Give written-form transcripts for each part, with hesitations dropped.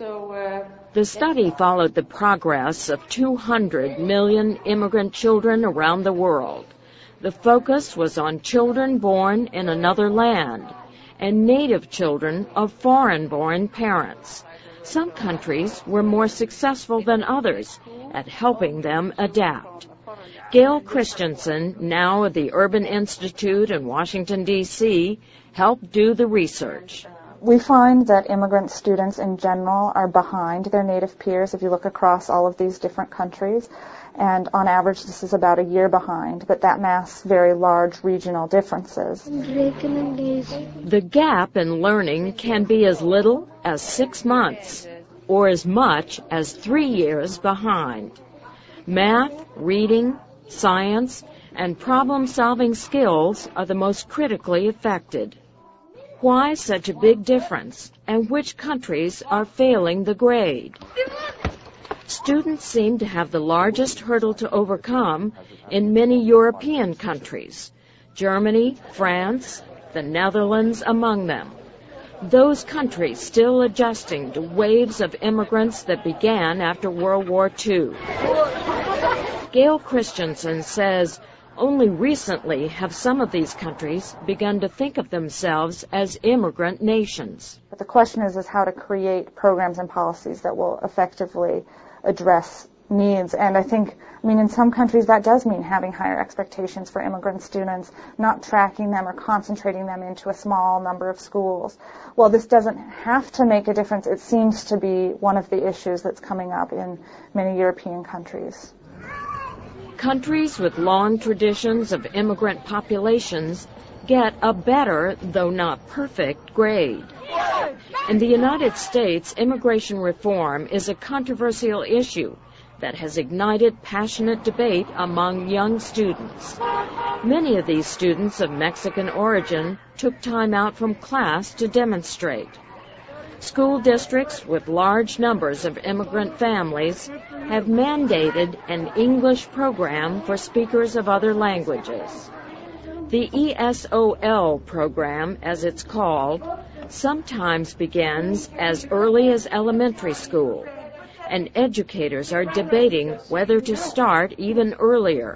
The study followed the progress of 200 million immigrant children around the world. The focus was on children born in another land and native children of foreign-born parents. Some countries were more successful than others at helping them adapt. Gail Christensen, now of the Urban Institute in Washington, D.C., helped do the research. We find that immigrant students in general are behind their native peers if you look across all of these different countries. And on average, this is about a year behind, but that masks very large regional differences. The gap in learning can be as little as 6 months or as much as 3 years behind. Math, reading, science, and problem-solving skills are the most critically affected. Why such a big difference, and which countries are failing the grade? Students seem to have the largest hurdle to overcome in many European countries, Germany, France, the Netherlands among them. Those countries still adjusting to waves of immigrants that began after World War II. Gail Christensen says only recently have some of these countries begun to think of themselves as immigrant nations. But the question is how to create programs and policies that will effectively address needs. And I think, in some countries that does mean having higher expectations for immigrant students, not tracking them or concentrating them into a small number of schools. Well, this doesn't have to make a difference. It seems to be one of the issues that's coming up in many European countries. Countries with long traditions of immigrant populations get a better, though not perfect, grade. In the United States, immigration reform is a controversial issue that has ignited passionate debate among young students. Many of these students of Mexican origin took time out from class to demonstrate. School districts with large numbers of immigrant families have mandated an English program for speakers of other languages. The ESOL program, as it's called, sometimes begins as early as elementary school, and educators are debating whether to start even earlier.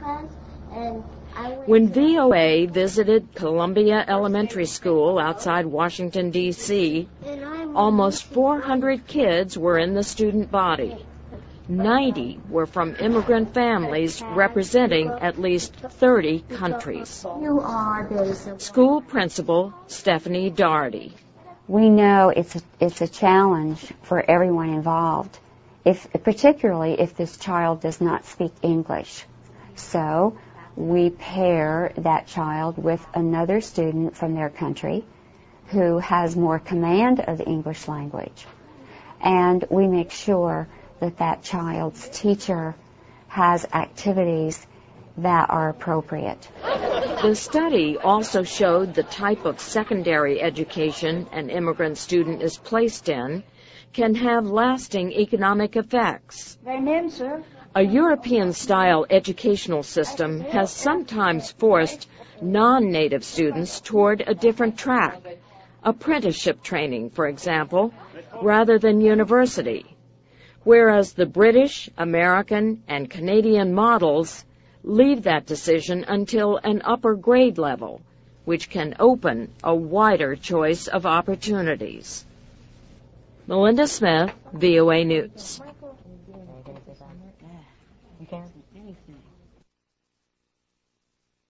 When VOA visited Columbia Elementary School outside Washington, D.C., almost 400 kids were in the student body. 90 were from immigrant families representing at least 30 countries. School principal Stephanie Doherty. We know it's a challenge for everyone involved, particularly if this child does not speak English. So we pair that child with another student from their country who has more command of the English language. And we make sure that child's teacher has activities that are appropriate. The study also showed the type of secondary education an immigrant student is placed in can have lasting economic effects. A European-style educational system has sometimes forced non-native students toward a different track, apprenticeship training, for example, rather than university, whereas the British, American, and Canadian models leave that decision until an upper grade level, which can open a wider choice of opportunities. Melinda Smith, VOA News.